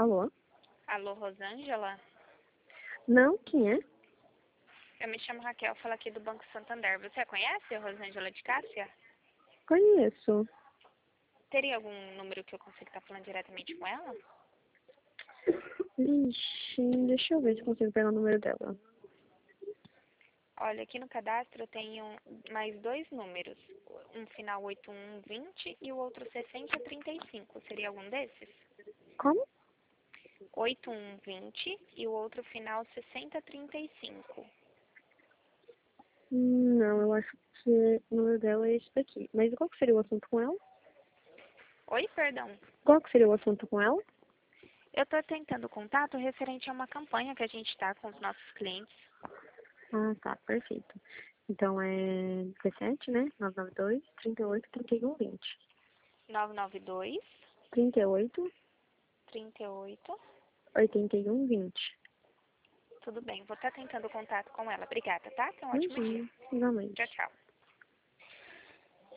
Alô? Alô, Rosângela? Não, quem é? Eu me chamo Raquel, falo aqui do Banco Santander. Você conhece a Rosângela de Cássia? Conheço. Teria algum número que eu consiga estar falando diretamente com ela? Ixi, deixa eu ver se consigo pegar o número dela. Olha, aqui no cadastro eu tenho mais dois números. Um final 8120 e o outro 6035. Seria algum desses? Como? 8120 e o outro final 6035. Não, eu acho que o número dela é esse daqui. Mas qual que seria o assunto com ela? Oi, perdão. Qual que seria o assunto com ela? Eu estou tentando contato referente a uma campanha que a gente está com os nossos clientes. Ah, tá, perfeito. Então é 17, né? 992 38 31 20. 992 38 38. 81 20. Tudo bem, vou estar tentando contato com ela. Obrigada, tá? Tenha um ótimo dia. Uhum, igualmente. Tchau, tchau.